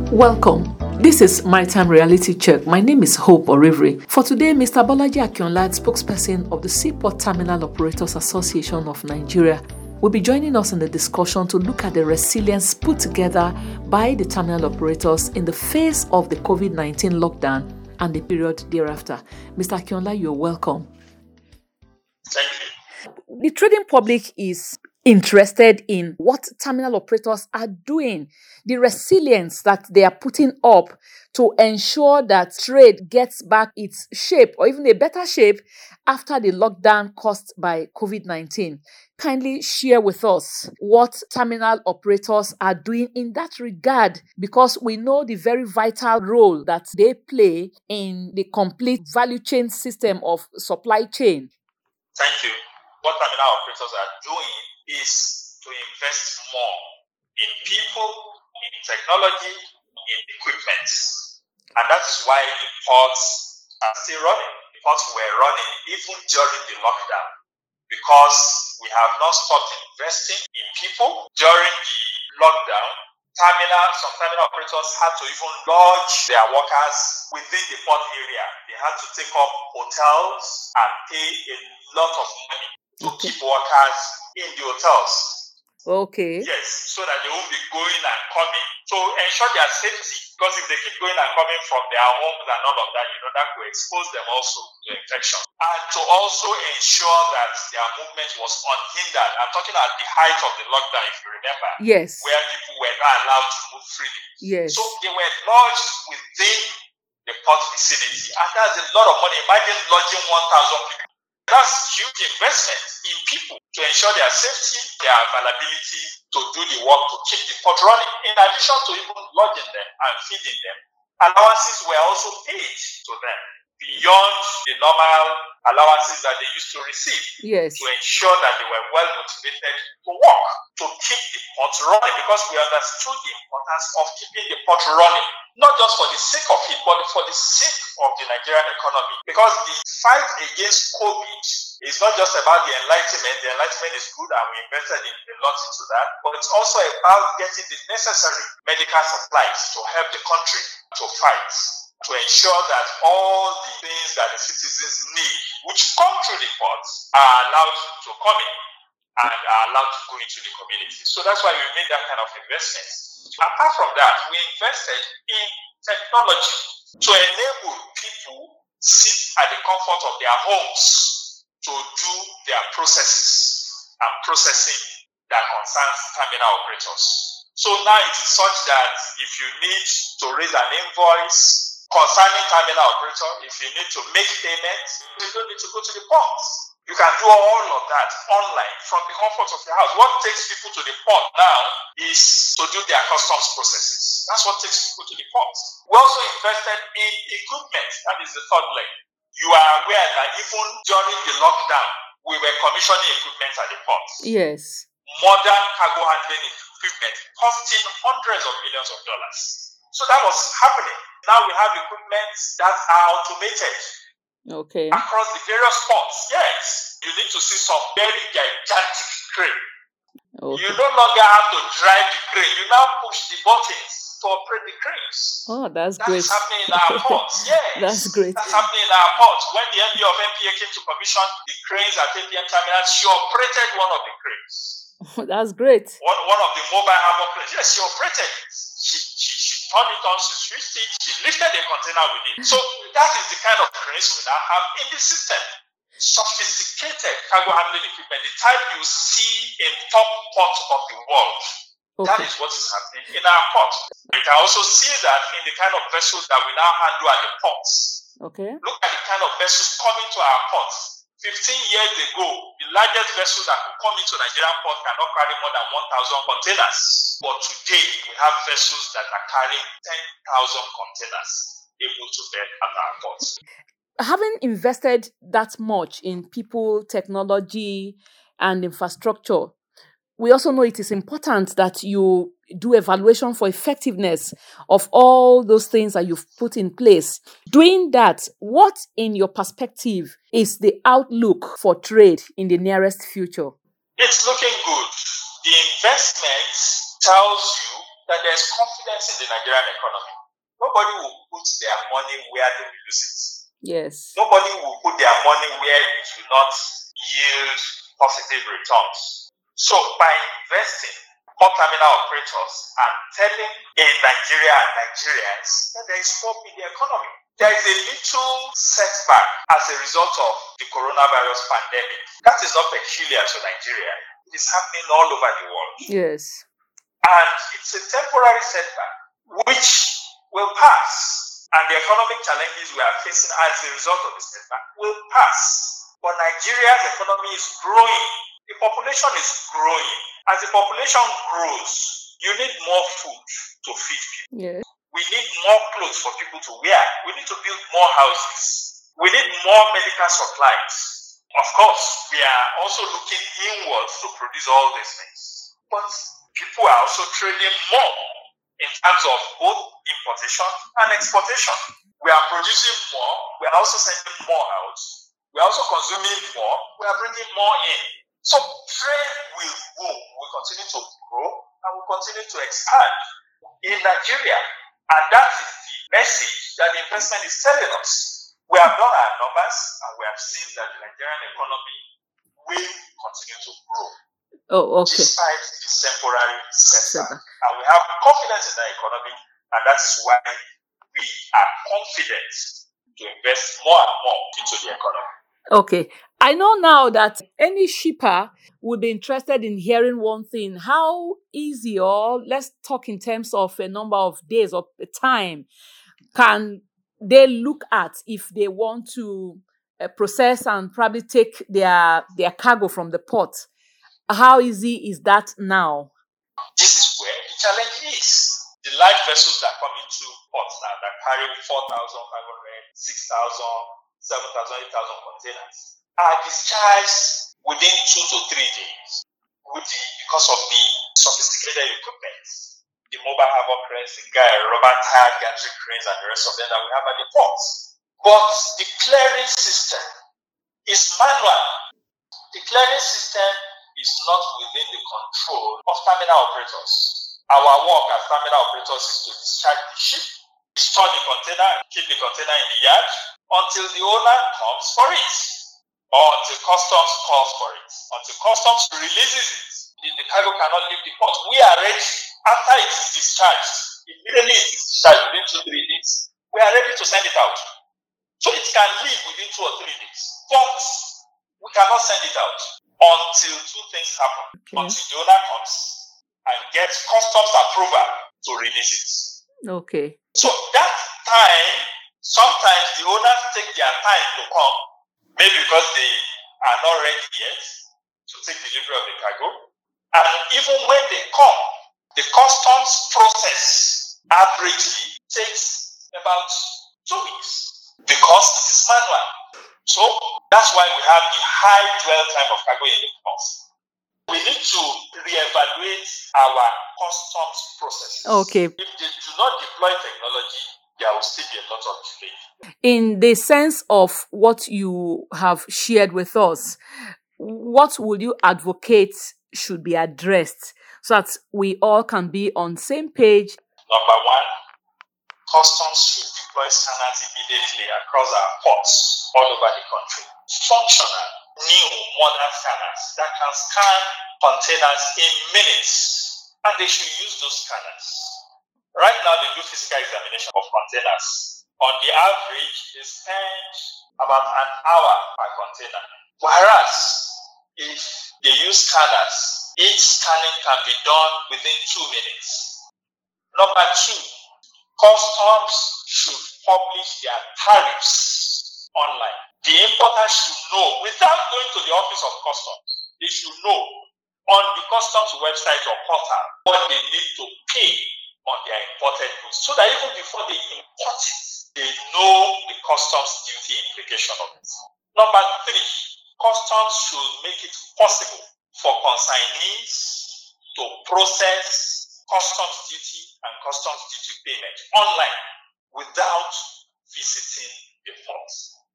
Welcome. This is Maritime Reality Check. My name is Hope Orivri. For today, Mr. Bolaji Akionla, spokesperson of the Seaport Terminal Operators Association of Nigeria, will be joining us in the discussion to look at the resilience put together by the terminal operators in the face of the COVID-19 lockdown and the period thereafter. Mr. Akionla, you're welcome. Thank you. The trading public is interested in what terminal operators are doing, the resilience that they are putting up to ensure that trade gets back its shape or even a better shape after the lockdown caused by COVID-19. Kindly share with us what terminal operators are doing in that regard, because we know the very vital role that they play in the complete value chain system of supply chain. Thank you. What terminal operators are doing is to invest more in people, in technology, in equipment. And that is why the ports are still running. The ports were running even during the lockdown because we have not stopped investing in people. During the lockdown, some terminal operators had to even lodge their workers within the port area. They had to take up hotels and pay a lot of money to keep workers in the hotels. Okay. Yes, so that they won't be going and coming to ensure their safety. Because if they keep going and coming from their homes and all of that, that could expose them also to infection. And to also ensure that their movement was unhindered. I'm talking at the height of the lockdown, if you remember. Yes. Where people were not allowed to move freely. Yes. So they were lodged within the port vicinity. And that's a lot of money. Imagine lodging 1,000 people. That's huge investment in people to ensure their safety, their availability to do the work to keep the port running. In addition to even lodging them and feeding them, allowances were also paid to them beyond the normal allowances that they used to receive. Yes. To ensure that they were well motivated to work, to keep the port running, because we understood the importance of keeping the port running, not just for the sake of it, but for the sake of the Nigerian economy. Because the fight against COVID is not just about the enlightenment. The enlightenment is good and we invested in a lot into that, but it's also about getting the necessary medical supplies to help the country to fight, to ensure that all the things that the citizens need, which come through the ports, are allowed to come in and are allowed to go into the community. So that's why we made that kind of investment. Apart from that, we invested in technology to enable people sit at the comfort of their homes to do their processes and processing that concerns terminal operators. So now it is such that if you need to raise an invoice concerning terminal operator, if you need to make payments, you don't need to go to the port. You can do all of that online from the comfort of your house. What takes people to the port now is to do their customs processes. That's what takes people to the port. We also invested in equipment. That is the third leg. You are aware that even during the lockdown, we were commissioning equipment at the port. Yes. Modern cargo handling equipment costing hundreds of millions of dollars. So that was happening. Now we have equipment that are automated. Okay. Across the various ports. Yes. You need to see some very gigantic crane. Okay. You no longer have to drive the crane. You now push the buttons to operate the cranes. Oh, that's great. That's happening in our ports. Yes. That's great. That's happening in our ports. When the MD of MPA came to commission the cranes at APM Terminal, she operated one of the cranes. That's great. One of the mobile harbor cranes. Yes, she operated it. She turned it on, she switched it, she lifted a container with it. So that is the kind of cranes we now have in the system. Sophisticated cargo handling equipment, the type you see in top ports of the world. Okay. That is what is happening in our port. You can also see that in the kind of vessels that we now handle at the ports. Okay. Look at the kind of vessels coming to our ports. 15 years ago, the largest vessel that could come into Nigerian port cannot carry more than 1,000 containers. But today, we have vessels that are carrying 10,000 containers able to bear at our ports. Having invested that much in people, technology, and infrastructure, we also know it is important that you do evaluation for effectiveness of all those things that you've put in place. Doing that, what, in your perspective, is the outlook for trade in the nearest future? It's looking good. The investment tells you that there's confidence in the Nigerian economy, nobody will put their money where they will lose it. Yes. Nobody will put their money where it will not yield positive returns. So by investing, port terminal operators are telling Nigeria and Nigerians that there is hope in the economy. There is a little setback as a result of the coronavirus pandemic. That is not peculiar to Nigeria. It is happening all over the world. Yes. And it's a temporary setback which will pass. And the economic challenges we are facing as a result of the setback will pass. But Nigeria's economy is growing. The population is growing. As the population grows, you need more food to feed people. Yes. We need more clothes for people to wear. We need to build more houses. We need more medical supplies. Of course, we are also looking inwards to produce all these things. But people are also trading more in terms of both importation and exportation. We are producing more. We are also sending more out. We are also consuming more. We are bringing more in. So trade will boom. Will continue to grow and will continue to expand in Nigeria. And that is the message that the investment is telling us. We have done our numbers and we have seen that the Nigerian economy will continue to grow. Oh, okay. Despite the temporary setback. And we have confidence in the economy, and that is why we are confident to invest more and more into the economy. Okay. I know now that any shipper would be interested in hearing one thing. How easy, or let's talk in terms of a number of days or time, can they look at if they want to process and probably take their cargo from the port? How easy is that now? This is where the challenge is. The large vessels that come into ports now that carry 4,500, 6,000, 7,000, 8,000 containers are discharged within 2 to 3 days because of the sophisticated equipment, the mobile harbor cranes, the rubber tire gantry cranes, and the rest of them that we have at the ports. But the clearing system is manual. The clearing system is not within the control of terminal operators. Our work as terminal operators is to discharge the ship, store the container, keep the container in the yard until the owner comes for it, or until customs calls for it. Until customs releases it, the cargo cannot leave the port. We are ready. After it is discharged, immediately it is discharged within 2-3 days. We are ready to send it out. So it can leave within 2 or 3 days. But we cannot send it out until 2 things happen. Okay. Until the owner comes and gets customs approval to release it. Okay. So that time, sometimes the owners take their time to come, maybe because they are not ready yet to take delivery of the cargo. And even when they come, the customs process averagely takes about 2 weeks because it is manual. So that's why we have the high dwell time of cargo in the ports. We need to reevaluate our customs processes. Okay. If they do not deploy technology, there will still be a lot of delay. In the sense of what you have shared with us, what would you advocate should be addressed so that we all can be on the same page? Number one, customs should deploy scanners immediately across our ports all over the country. Functional, new, modern scanners that can scan containers in minutes, and they should use those scanners. Right now, they do physical examination of containers. On the average, they spend about an hour per container. Whereas, if they use scanners, each scanning can be done within 2 minutes. Number two, customs should publish their tariffs online. The importer should know, without going to the office of customs, they should know on the customs website or portal what they need to pay on their imported goods, so that even before they import it, they know the customs duty implication of it. Number three, customs should make it possible for consignees to process customs duty and customs duty payment online without visiting the port.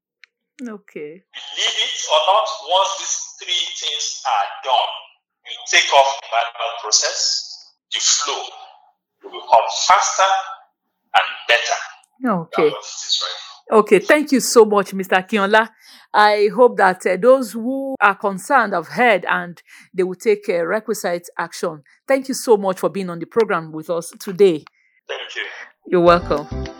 Okay. Believe it or not, once these 3 things are done, you take off the manual process, the flow will become faster and better. Okay. Than what it is right now. Okay, thank you so much, Mr. Akinola. I hope that those who are concerned have heard and they will take requisite action. Thank you so much for being on the program with us today. Thank you. You're welcome.